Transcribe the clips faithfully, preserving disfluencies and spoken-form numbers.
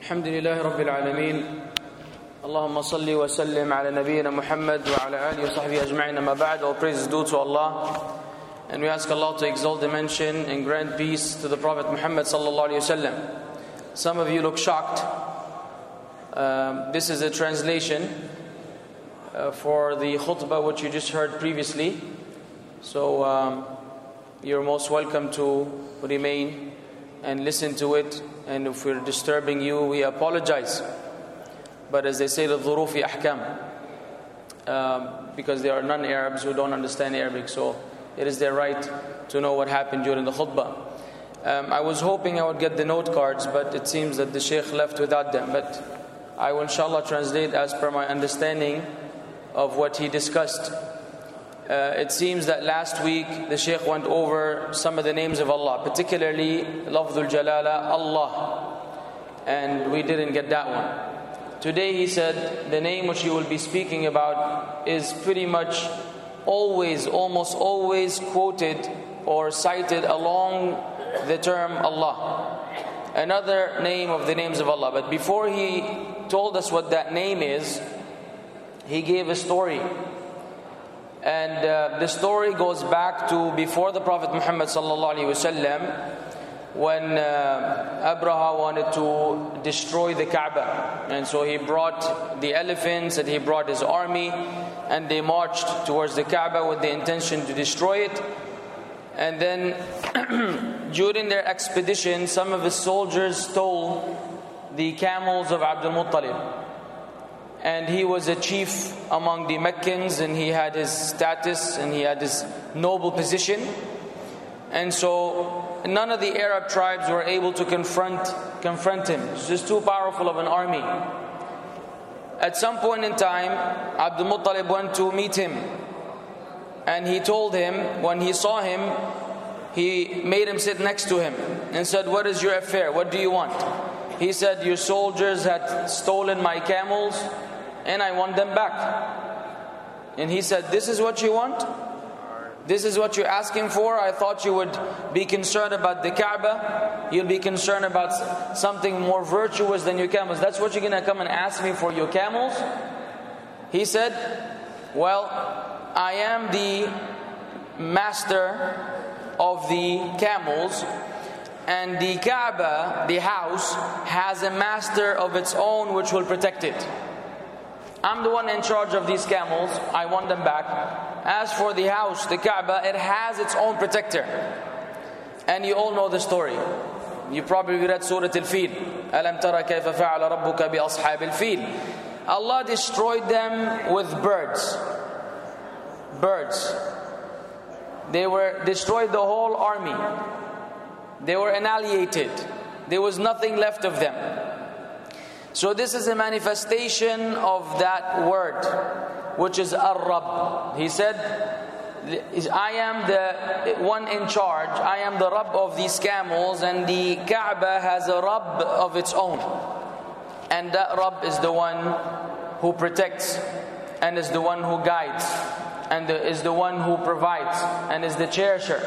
الحمد لله رب العالمين اللهم صل وسلم على نبينا محمد وعلى آله وصحبه أجمعين أما بعد. All praise is due to Allah, and we ask Allah to exalt the mention and grant peace to the Prophet Muhammad sallallahu alaihi wasallam. Some of you look shocked. Um, this is a translation uh, for the khutbah which you just heard previously. So um, you're most welcome to remain and listen to it. And if we're disturbing you, we apologize. But as they say, the dhurufi ahkam, um, because there are non-Arabs who don't understand Arabic, so it is their right to know what happened during the khutbah. Um, I was hoping I would get the note cards, but it seems that the Shaykh left without them. But I will inshallah translate as per my understanding of what he discussed. Uh, it seems that last week the Shaykh went over some of the names of Allah, particularly Lafzul Jalala, Allah, and we didn't get that one. Today he said the name which he will be speaking about is pretty much always, almost always quoted or cited along the term Allah. Another name of the names of Allah. But before he told us what that name is, he gave a story. And uh, the story goes back to before the Prophet Muhammad sallallahu alaihi wasallam, when uh, Abraha wanted to destroy the Kaaba. And so he brought the elephants and he brought his army, and they marched towards the Kaaba with the intention to destroy it. And then during their expedition, some of his soldiers stole the camels of Abdul Muttalib. And he was a chief among the Meccans, and he had his status and he had his noble position. And so none of the Arab tribes were able to confront confront him. It's just too powerful of an army. At some point in time, Abdul Muttalib went to meet him, and he told him, when he saw him, he made him sit next to him and said, "What is your affair? What do you want?" He said, "Your soldiers had stolen my camels and I want them back." And he said, "This is what you want? This is what you're asking for? I thought you would be concerned about the Kaaba. You'll be concerned about something more virtuous than your camels. That's what you're going to come and ask me for, your camels?" He said, "Well, I am the master of the camels, and the Kaaba, the house, has a master of its own which will protect it. I'm the one in charge of these camels. I want them back. As for the house, the Kaaba, it has its own protector." And you all know the story. You probably read Surah Al-Fil. أَلَمْ تَرَ كَيْفَ فَعَلَ رَبُّكَ بِأَصْحَابِ الْفِيلِ. Allah destroyed them with birds. Birds. They were destroyed, the whole army. They were annihilated. There was nothing left of them. So this is a manifestation of that word, which is Ar-Rabb. He said, "I am the one in charge. I am the Rabb of these camels, and the Kaaba has a Rabb of its own. And that Rabb is the one who protects, and is the one who guides, and is the one who provides, and is the cherisher."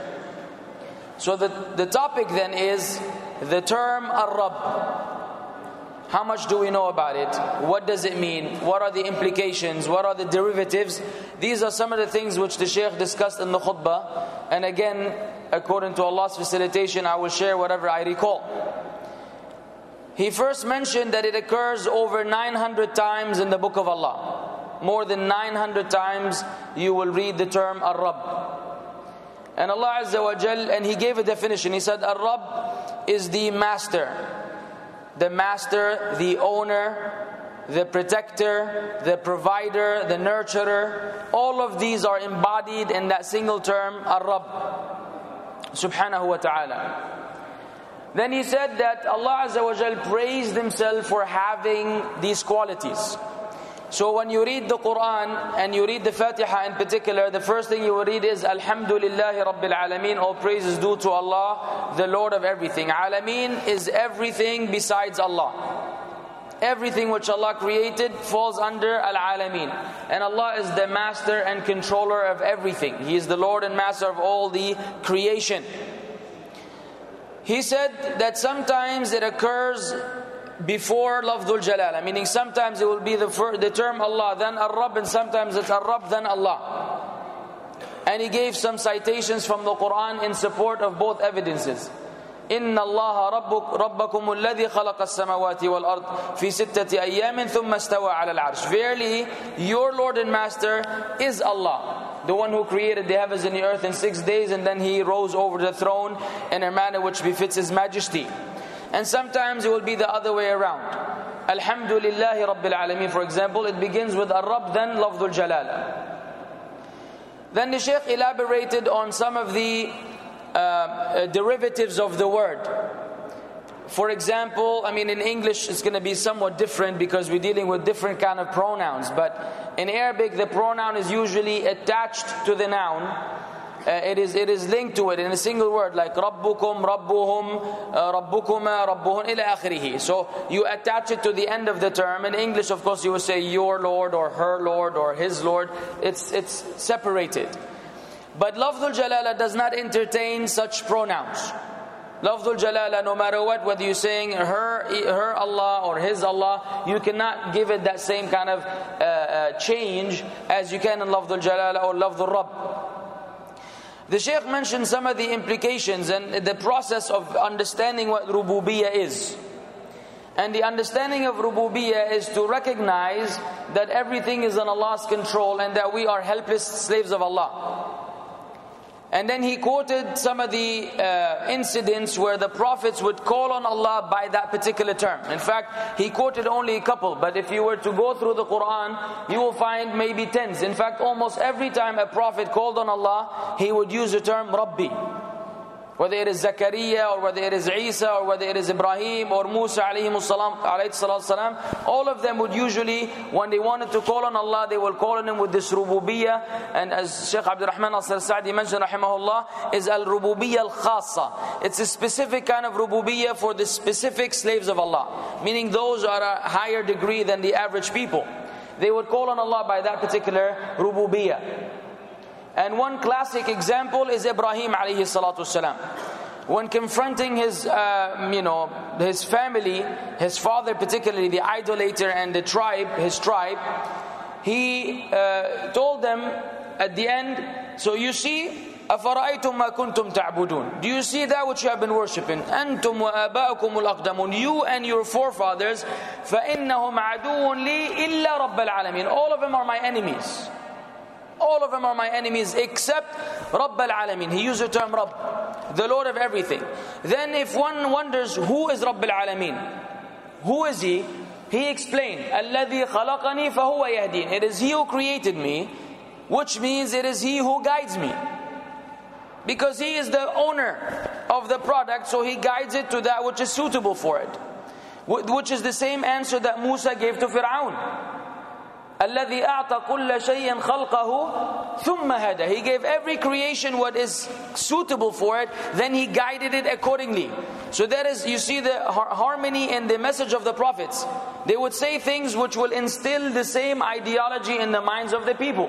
So the, the topic then is the term Ar-Rabb. How much do we know about it? What does it mean? What are the implications? What are the derivatives? These are some of the things which the Shaykh discussed in the khutbah. And again, according to Allah's facilitation, I will share whatever I recall. He first mentioned that it occurs over nine hundred times in the book of Allah. More than nine hundred times you will read the term Ar-Rabb. And Allah Azza wa Jal, and He gave a definition. He said, Ar-Rabb is the master. The master, the owner, the protector, the provider, the nurturer. All of these are embodied in that single term, Ar-Rabb, subhanahu wa ta'ala. Then he said that Allah Azza wa Jal praised Himself for having these qualities. So when you read the Quran and you read the Fatiha in particular, the first thing you will read is Alhamdulillahi Rabbil Alameen. All praise is due to Allah, the Lord of everything. Alameen is everything besides Allah. Everything which Allah created falls under Al-Alameen. And Allah is the master and controller of everything. He is the Lord and master of all the creation. He said that sometimes it occurs before Lafdhul Jalala, meaning sometimes it will be the, the term Allah, then Ar-Rabb, and sometimes it's Ar-Rabb, then Allah. And he gave some citations from the Quran in support of both evidences. إن الله ربك ربكم الذي خلق السماوات والأرض في ستة أيام ثم استوى على العرش. Verily, your Lord and Master is Allah, the one who created the heavens and the earth in six days, and then He rose over the throne in a manner which befits His majesty. And sometimes it will be the other way around. Alhamdulillahi Rabbil Alameen, for example, it begins with Ar-Rabb, then Lafdhul Jalala. Then the Shaykh elaborated on some of the Uh, uh, derivatives of the word. For example, I mean in English it's going to be somewhat different because we're dealing with different kind of pronouns, but in Arabic the pronoun is usually attached to the noun. Uh, it is it is linked to it in a single word, like Rabbukum, Rabbuhum, uh, Rabbukuma, Rabbuhun, ila akhirih. So you attach it to the end of the term. In English, of course, you will say your Lord or her Lord or his Lord. It's it's separated. But Lafdhul Jalala does not entertain such pronouns. Lafdhul Jalala, no matter what, whether you're saying her, her Allah or his Allah, you cannot give it that same kind of uh, uh, change as you can in Lafdhul Jalala or Lafdhul Rabb. The Shaykh mentioned some of the implications and the process of understanding what Rububiyyah is. And the understanding of Rububiyyah is to recognize that everything is in Allah's control and that we are helpless slaves of Allah. And then he quoted some of the uh, incidents where the prophets would call on Allah by that particular term. In fact, he quoted only a couple, but if you were to go through the Quran, you will find maybe tens. In fact, almost every time a prophet called on Allah, he would use the term Rabbi. Whether it is Zakaria or whether it is Isa or whether it is Ibrahim or Musa alayhi salam, all of them would usually, when they wanted to call on Allah, they will call on Him with this Rububiyyah. And as Shaykh Abdul Rahman al-Sa'di mentioned rahimahullah, is al-Rububiyyah al-Khassa. It's a specific kind of Rububiyyah for the specific slaves of Allah, meaning those are a higher degree than the average people. They would call on Allah by that particular Rububiyyah. And one classic example is Ibrahim alayhi salatu salam. When confronting his, uh, you know, his family, his father particularly, the idolater and the tribe, his tribe, he uh, told them at the end, so you see, أَفَرَأَيْتُمْ مَا كُنْتُمْ تَعْبُدُونَ. Do you see that which you have been worshipping? أَنْتُمْ وَآبَاؤُكُمُ الْأَقْدَمُونَ. You and your forefathers, فَإِنَّهُمْ عَدُوٌ لِي إِلَّا رَبَّ الْعَالَمِينَ. All of them are my enemies. All of them are my enemies except Rabb al-Alamin. He used the term Rabb, the Lord of everything. Then if one wonders who is Rabb al-Alamin, who is He? He explained, الَّذِي خَلَقَنِي فَهُوَ يَهْدِينَ. It is He who created me, which means it is He who guides me. Because He is the owner of the product, so He guides it to that which is suitable for it. Which is the same answer that Musa gave to Fir'aun. الَّذِي أَعْطَى كُلَّ شَيْءٍ خَلْقَهُ ثُمَّ هَدَى. He gave every creation what is suitable for it, then He guided it accordingly. So that is, you see the harmony in the message of the prophets. They would say things which will instill the same ideology in the minds of the people.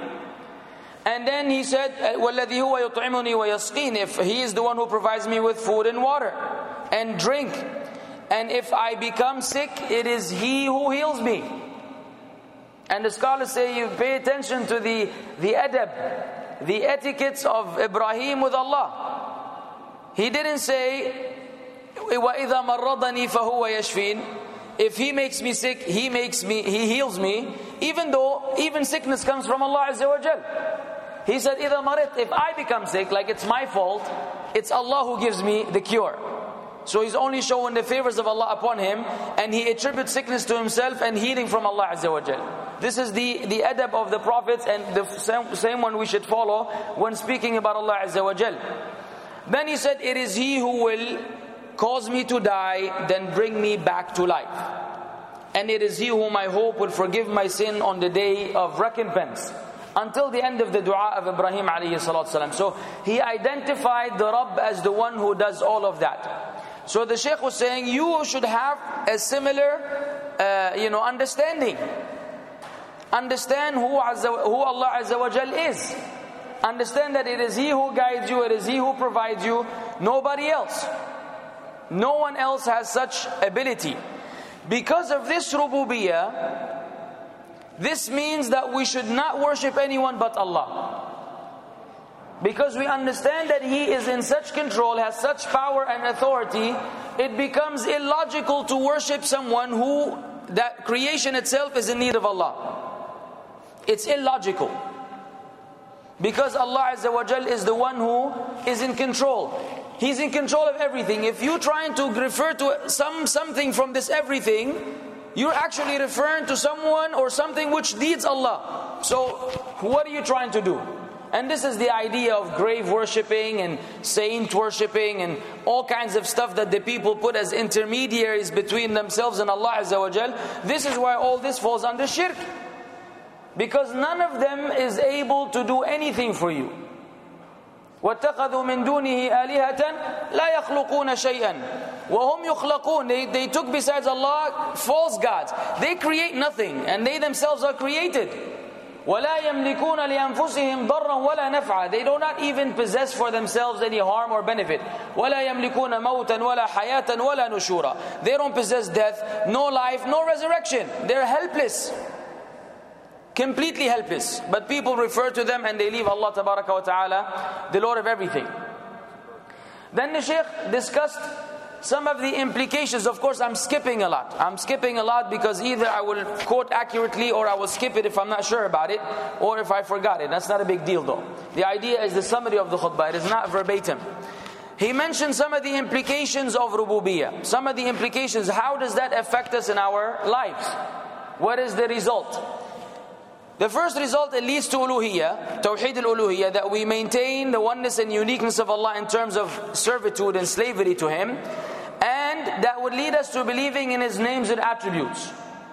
And then He said, وَالَّذِي هُوَ يُطْعِمُنِي وَيَسْقِينِ. If He is the one who provides me with food and water and drink. And if I become sick, it is He who heals me. And the scholars say you pay attention to the, the adab, the etiquettes of Ibrahim with Allah. He didn't say, وَإِذَا مَرَّضَنِي فَهُوَ يَشْفِينَ. If He makes me sick, He makes me, He heals me. Even though, even sickness comes from Allah Azza wa Jal. He said, إِذَا مَرِضْ. If I become sick, like it's my fault, it's Allah who gives me the cure. So he's only showing the favors of Allah upon him, and he attributes sickness to himself and healing from Allah Azza wa Jal. This is the, the adab of the prophets, and the same, same one we should follow when speaking about Allah Azza wa Jal. Then he said, it is He who will cause me to die, then bring me back to life. And it is He whom I hope will forgive my sin on the day of recompense. Until the end of the dua of Ibrahim alayhi salatu salam. So he identified the Rabb as the one who does all of that. So the Shaykh was saying, you should have a similar, uh, you know, understanding. Understand who, Azza, who Allah Azza wa Jal is. Understand that it is He who guides you, it is He who provides you, nobody else. No one else has such ability. Because of this rububiyyah, this means that we should not worship anyone but Allah. Because we understand that He is in such control, has such power and authority, it becomes illogical to worship someone who, that creation itself is in need of Allah. It's illogical. Because Allah Azza wa Jal is the one who is in control. He's in control of everything. If you're trying to refer to some something from this everything, you're actually referring to someone or something which needs Allah. So, what are you trying to do? And this is the idea of grave worshipping and saint worshipping and all kinds of stuff that the people put as intermediaries between themselves and Allah Azza wa Jal. This is why all this falls under shirk. Because none of them is able to do anything for you. وَاتَّخَذُوا مِن دُونِهِ آلِهَةً لَا يَخْلُقُونَ شَيْئًا وَهُمْ يُخْلَقُونَ they, they took besides Allah false gods. They create nothing and they themselves are created. وَلَا يَمْلِكُونَ لِأَنفُسِهِمْ ضَرًّا وَلَا نَفْعًا they do not even possess for themselves any harm or benefit. وَلَا يَمْلِكُونَ مَوْتًا وَلَا حَيَاةً وَلَا نُشُورًا they don't possess death, no life, no resurrection. They're helpless. Completely helpless. But people refer to them and they leave Allah Tabaraka wa Ta'ala, the Lord of everything. Then the Shaykh discussed some of the implications. Of course, I'm skipping a lot. I'm skipping a lot because either I will quote accurately or I will skip it if I'm not sure about it, or if I forgot it. That's not a big deal though. The idea is the summary of the khutbah. It is not verbatim. He mentioned some of the implications of rububiyyah. Some of the implications. How does that affect us in our lives? What is the result? The first result, it leads to uluhiyyah, tawheed al-uluhiyyah, that we maintain the oneness and uniqueness of Allah in terms of servitude and slavery to Him. And that would lead us to believing in His names and attributes.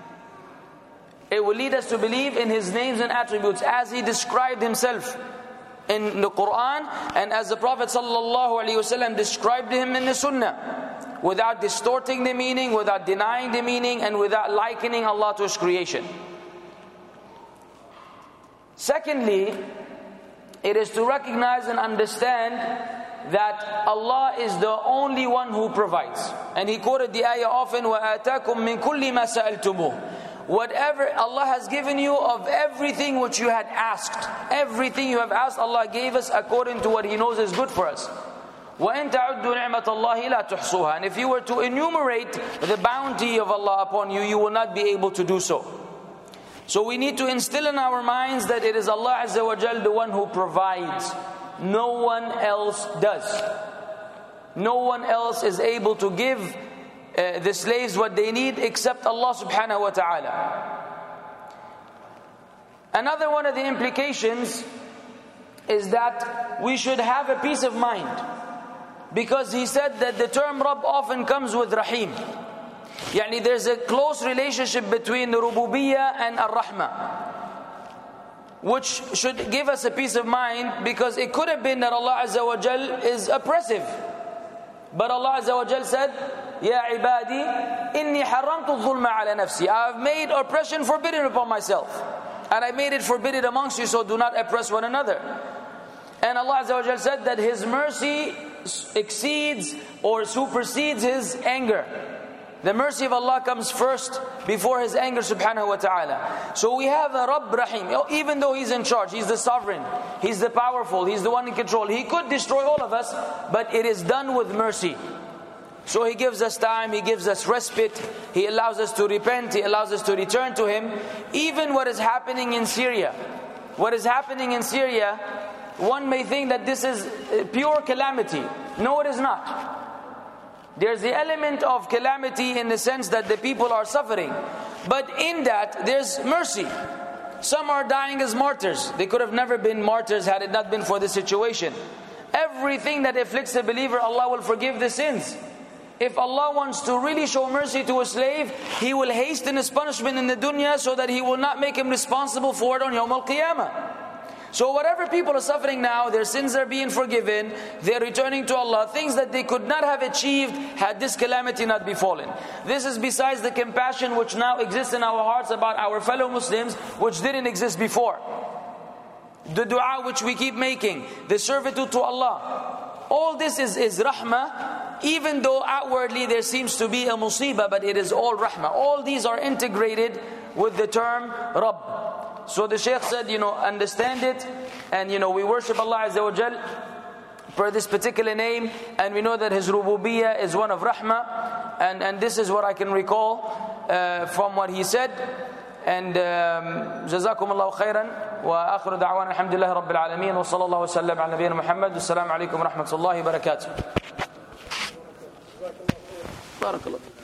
It will lead us to believe in His names and attributes as He described Himself in the Quran and as the Prophet sallallahu alaihi wasallam described Him in the Sunnah, without distorting the meaning, without denying the meaning, and without likening Allah to His creation. Secondly, it is to recognize and understand that Allah is the only one who provides. And he quoted the ayah often, وَآتَاكُم مِّن كُلِّ مَا سَأَلْتُمُوهُ whatever Allah has given you of everything which you had asked, everything you have asked, Allah gave us according to what He knows is good for us. وَإِن تَعُدُّوا نِعْمَةَ اللَّهِ لَا تُحْصُوهَا and if you were to enumerate the bounty of Allah upon you, you will not be able to do so. So we need to instill in our minds that it is Allah Azza wa Jal the one who provides. No one else does. No one else is able to give uh, the slaves what they need except Allah subhanahu wa ta'ala. Another one of the implications is that we should have a peace of mind. Because he said that the term Rabb often comes with Rahim. Yani there's a close relationship between the Rububiyyah and Ar-Rahmah, which should give us a peace of mind, because it could have been that Allah Azza wa Jal is oppressive. But Allah Azza wa Jal said, Ya ibadi, inni haramtu dhulma ala nafsi. I have made oppression forbidden upon myself. And I made it forbidden amongst you, so do not oppress one another. And Allah Azza wa Jal said that His mercy exceeds or supersedes His anger. The mercy of Allah comes first before His anger subhanahu wa ta'ala. So we have a Rabb Rahim. Even though He's in charge, He's the sovereign, He's the powerful, He's the one in control. He could destroy all of us, but it is done with mercy. So He gives us time, He gives us respite, He allows us to repent, He allows us to return to Him. Even what is happening in Syria. What is happening in Syria, one may think that this is pure calamity. No, it is not. There's the element of calamity in the sense that the people are suffering. But in that, there's mercy. Some are dying as martyrs. They could have never been martyrs had it not been for this situation. Everything that afflicts a believer, Allah will forgive the sins. If Allah wants to really show mercy to a slave, He will hasten His punishment in the dunya so that He will not make him responsible for it on Yawm al-Qiyamah. So whatever people are suffering now, their sins are being forgiven, they're returning to Allah, things that they could not have achieved had this calamity not befallen. This is besides the compassion which now exists in our hearts about our fellow Muslims, which didn't exist before. The dua which we keep making, the servitude to Allah. All this is, is rahmah even though outwardly there seems to be a musibah, but it is all rahmah. All these are integrated with the term Rabb. So the Shaykh said, you know, understand it, and you know, we worship Allah Azza wa Jal for this particular name, and we know that His rububiyyah is one of rahmah, and, and this is what I can recall uh, from what he said. And um, جزاكم الله خيرا وآخر دعوانا الحمد لله رب العالمين وصلى الله وسلم على نبينا محمد والسلام عليكم ورحمة الله وبركاته. بارك الله.